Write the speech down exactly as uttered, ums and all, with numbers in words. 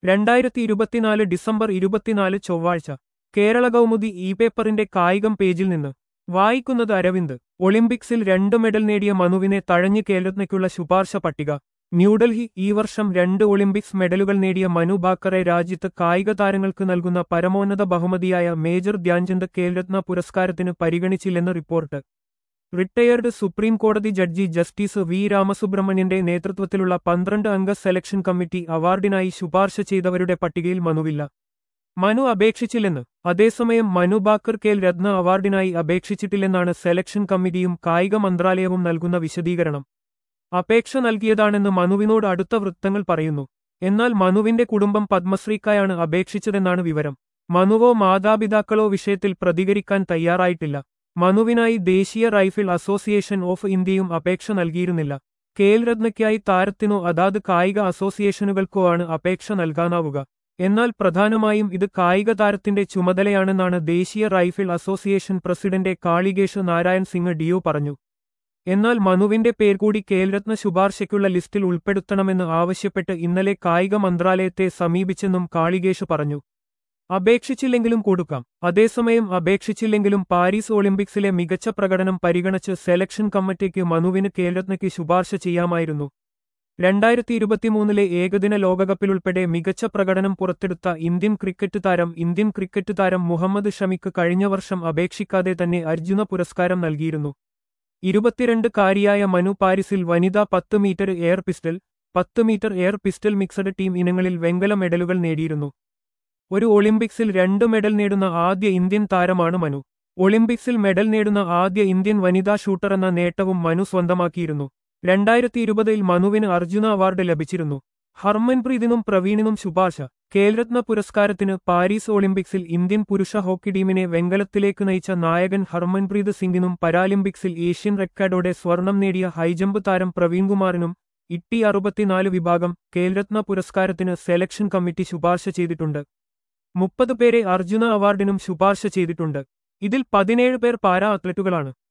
രണ്ടായിരത്തി ഇരുപത്തിനാല് ഡിസംബർ ഇരുപത്തിനാല് ചൊവ്വാഴ്ച കേരള കൗമുദി ഇ പേപ്പറിന്റെ കായികം പേജിൽ നിന്ന് വായിക്കുന്നത് അരവിന്ദ്. ഒളിമ്പിക്സിൽ രണ്ട് മെഡൽ നേടിയ മനുവിനെ തഴഞ്ഞ് ഖേൽരത്നയ്ക്കുള്ള ശുപാർശ പട്ടിക. ന്യൂഡൽഹി. ഈ വർഷം രണ്ട് ഒളിമ്പിക്സ് മെഡലുകൾ നേടിയ മനു ഭാക്കറെ രാജ്യത്ത് കായിക താരങ്ങൾക്ക് നൽകുന്ന പരമോന്നത ബഹുമതിയായ മേജർ ധ്യാൻചന്ദ് ഖേൽരത്ന പുരസ്കാരത്തിന് പരിഗണിച്ചില്ലെന്ന് റിപ്പോർട്ട്. റിട്ടയേർഡ് സുപ്രീം കോടതി ജഡ്ജി ജസ്റ്റിസ് വി രാമസുബ്രഹ്മണ്യന്റെ നേതൃത്വത്തിലുള്ള പന്ത്രണ്ട് അംഗ സെലക്ഷൻ കമ്മിറ്റി അവാർഡിനായി ശുപാർശ ചെയ്തവരുടെ പട്ടികയിൽ മനുവില്ല. മനു അപേക്ഷിച്ചില്ലെന്ന്. അതേസമയം മനു ഭാക്കർ ഖേൽ രത്ന അവാർഡിനായി അപേക്ഷിച്ചിട്ടില്ലെന്നാണ് സെലക്ഷൻ കമ്മിറ്റിയും കായിക മന്ത്രാലയവും നൽകുന്ന വിശദീകരണം. അപേക്ഷ നൽകിയതാണെന്ന് മനുവിനോട് അടുത്ത വൃത്തങ്ങൾ പറയുന്നു. എന്നാൽ മനുവിന്റെ കുടുംബം പത്മശ്രീക്കായാണ് അപേക്ഷിച്ചതെന്നാണ് വിവരം. മനുവോ മാതാപിതാക്കളോ വിഷയത്തിൽ പ്രതികരിക്കാൻ തയ്യാറായിട്ടില്ല. മനുവിനായി ദേശീയ റൈഫിൾ അസോസിയേഷൻ ഓഫ് ഇന്ത്യയും അപേക്ഷ നൽകിയിരുന്നില്ല. ഖേൽ രത്നയ്ക്കായി താരത്തിനോ അതാത് കായിക അസോസിയേഷനുകൾക്കോ ആണ് അപേക്ഷ നൽകാനാവുക. എന്നാൽ പ്രധാനമായും ഇത് കായിക താരത്തിന്റെ ചുമതലയാണെന്നാണ് ദേശീയ rifle association president Kalikesh Narayan Singh Deo പറഞ്ഞു. എന്നാൽ മനുവിന്റെ പേർ കൂടി ഖേൽരത്ന ശുപാർശയ്ക്കുള്ള ലിസ്റ്റിൽ ഉൾപ്പെടുത്തണമെന്ന് ആവശ്യപ്പെട്ട് ഇന്നലെ കായിക മന്ത്രാലയത്തെ സമീപിച്ചെന്നും കാളികേഷ് പറഞ്ഞു. അപേക്ഷിച്ചില്ലെങ്കിലും കൊടുക്കാം. അതേസമയം അപേക്ഷിച്ചില്ലെങ്കിലും പാരീസ് ഒളിമ്പിക്സിലെ മികച്ച പ്രകടനം പരിഗണിച്ച് സെലക്ഷൻ കമ്മിറ്റിക്ക് മനുവിന് ഖേൽരത്നയ്ക്ക് ശുപാർശ ചെയ്യാമായിരുന്നു. രണ്ടായിരത്തി ഇരുപത്തിമൂന്നിലെ ഏകദിന ലോകകപ്പിലുൾപ്പെടെ മികച്ച പ്രകടനം പുറത്തെടുത്ത ഇന്ത്യൻ ക്രിക്കറ്റ് താരം ഇന്ത്യൻ ക്രിക്കറ്റ് താരം മുഹമ്മദ് ഷമിക്ക് കഴിഞ്ഞ വർഷം അപേക്ഷിക്കാതെ തന്നെ അർജുന പുരസ്കാരം നൽകിയിരുന്നു. ഇരുപത്തിരണ്ട് കാരിയായ മനു പാരീസിൽ വനിതാ പത്ത് മീറ്റർ എയർ പിസ്റ്റൽ, പത്ത് metre air pistol mixed team ഇനങ്ങളിൽ വെങ്കല മെഡലുകൾ നേടിയിരുന്നു. ഒരു ഒളിമ്പിക്സിൽ രണ്ട് മെഡൽ നേടുന്ന ആദ്യ ഇന്ത്യൻ താരമാണ് മനു. ഒളിമ്പിക്സിൽ മെഡൽ നേടുന്ന ആദ്യ ഇന്ത്യൻ വനിതാ ഷൂട്ടർ എന്ന നേട്ടവും മനു സ്വന്തമാക്കിയിരുന്നു. രണ്ടായിരത്തി ഇരുപതിൽ മനുവിന് അർജുന അവാർഡ് ലഭിച്ചിരുന്നു. ഹർമൻപ്രീതിനും പ്രവീണിനും ശുപാർശ. ഖേൽരത്ന പുരസ്കാരത്തിന് പാരീസ് ഒളിമ്പിക്സിൽ ഇന്ത്യൻ പുരുഷ ഹോക്കി ടീമിനെ വെങ്കലത്തിലേക്ക് നയിച്ച നായകൻ ഹർമൻപ്രീത് സിംഗിനും പാരാലിമ്പിക്സിൽ ഏഷ്യൻ റെക്കോർഡോടെ സ്വർണം നേടിയ ഹൈജമ്പ് താരം പ്രവീൺകുമാറിനും ഇട്ടി അറുപത്തിനാല് വിഭാഗം ഖേൽരത്ന പുരസ്കാരത്തിന് സെലക്ഷൻ കമ്മിറ്റി ശുപാർശ ചെയ്തിട്ടുണ്ട്. മുപ്പത് പേരെ അർജുന അവാർഡിനും ശുപാർശ ചെയ്തിട്ടുണ്ട്. ഇതിൽ പതിനേഴ് പേർ പാരാ അത്ലറ്റുകളാണ്.